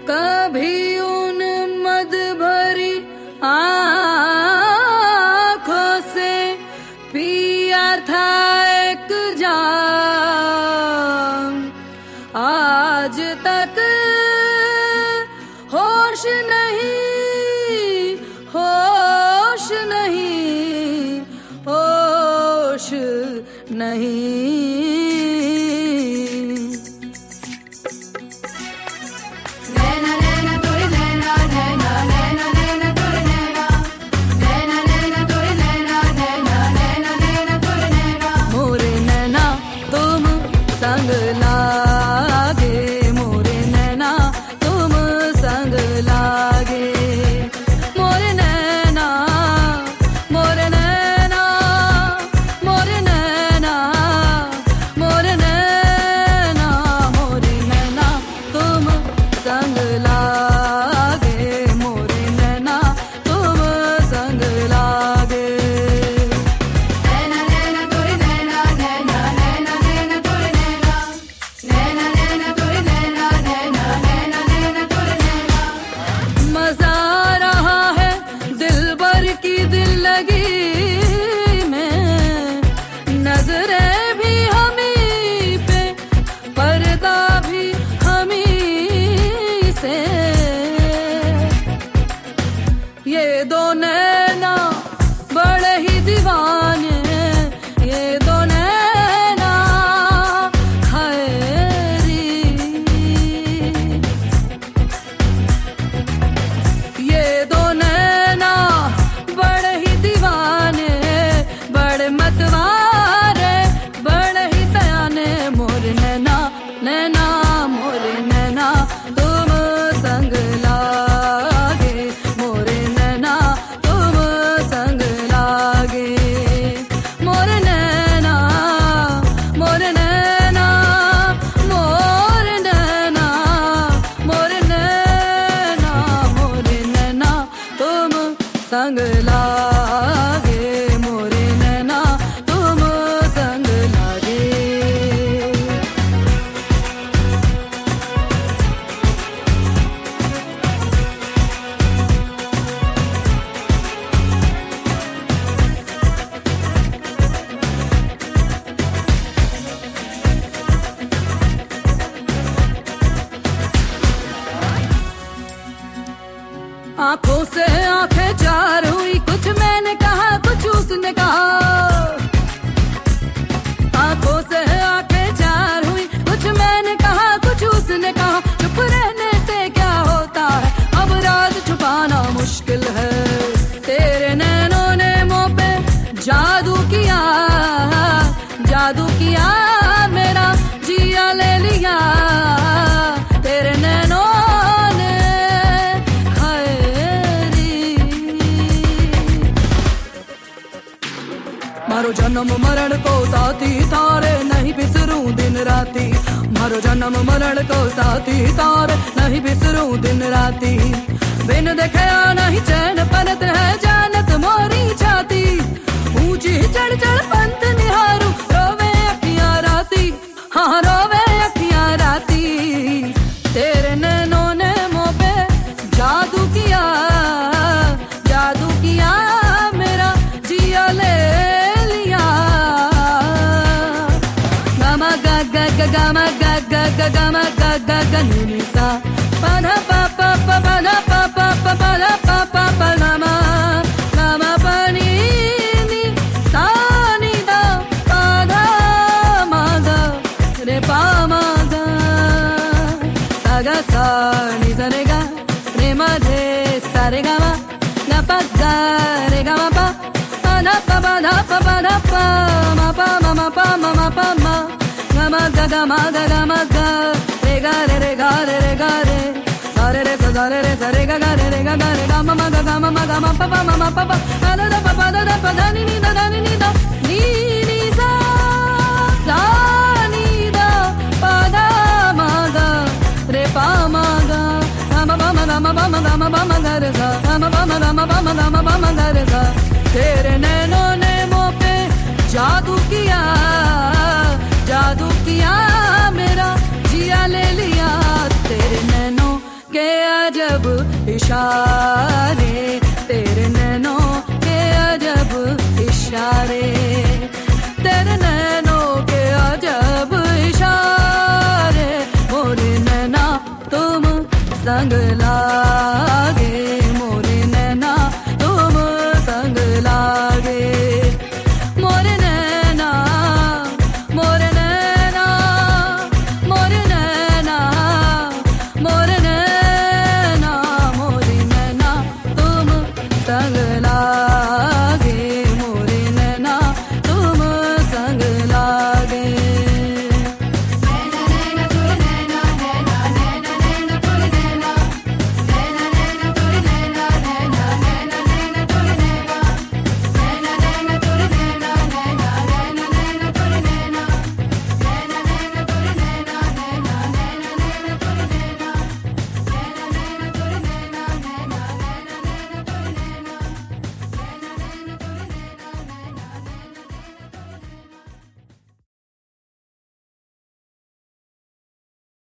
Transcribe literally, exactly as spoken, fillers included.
कभी उन मद भरी आँखों से पिया था एक जाम, आज तक होश नहीं, होश नहीं, होश नहीं। संग लागे मोरे नैना तुम संग लागे, मोरे नैना मोरे नैना मोरे नैना मोरे नैना मोरे नैना तुम संग लागे, मोरे नैना तुम संग लागे। मजा रहा है दिलबर की दिल लगी में, नजरें भी हमी पे, पर्दा भी हमी से, ये दो नैना बड़े ही दीवाने, ये दो नैना खैरी, ये दो नैना बड़े ही दीवाने, बड़े मतवारे, बड़े ही सयाने, मोरे नैना नैना मोरे नैना तुम संग लागे, मोरे नैना तुम संग लागे, मोरे नैना मोरे नैना मोरे नैना मोरे नैना मोरे नैना तुम संग लागे, मोरे नैना तुम संग लागे। आंखों से आंखें चार हुई, कुछ मैंने कहा कुछ उसने कहा, आंखों से आंखें चार हुई, कुछ मैंने कहा कुछ उसने कहा, चुप रहने से क्या होता है, अब राज छुपाना मुश्किल है, तेरे नैनों ने मुँह पे जादू किया, जादू किया, मेरा जिया ले लिया, तेरे नैनों ने मारो जन्म मरण को साथी तारे, नहीं बिसरूं दिन राती, मारो जन्म मरण को साथी तारे, नहीं बिसरूं दिन राती, बिन देखे नहीं चैन पलत है जानत मोरी छाती, ऊंची चढ़ चढ़ पंत निहारूं, रोवे अखियां राती, हाँ रोवे अखियां राती, तेरे नैनों ने मुँह पे जादू किया, जादू किया, मेरा जिया ले gama ga ga ga gama ga ga ga ni ni sa pa na pa pa pa pa na pa pa pa pa na pa pa pa na ma na ma pa ni ni sa ni da pa da ma ga re pa ma ga sa ga sa ni sa re ga re ma re sa re ga ma na pa ga re ga ma pa pa na pa pa na pa pa na pa ma pa ma ma pa ma ma pa ma gama ga gama ga gama ga re ga re re ga re re ga re sa re re sa re re sa re ga ga re re ga ga re ga ma ma ga ga ma ma ga ma pa pa ma ma pa pa da da da pa pa da da pa da ni ni da da ni ni da ni ni sa sa ni da pa da ma ga re pa ma ga ga ma pa ma ga ma pa ma ga ma pa ma ga re sa ga ma pa ma ga ma pa ma ga ma pa ma ga re sa, तेरे नैनों ने मुँह पे जादू किया, जादू किया, मेरा जिया ले लिया, तेरे नैनों के अजब इशारे, तेरे नैनों के अजब इशारे, तेरे नैनों के अजब इशारे, मोरे नैना तुम संग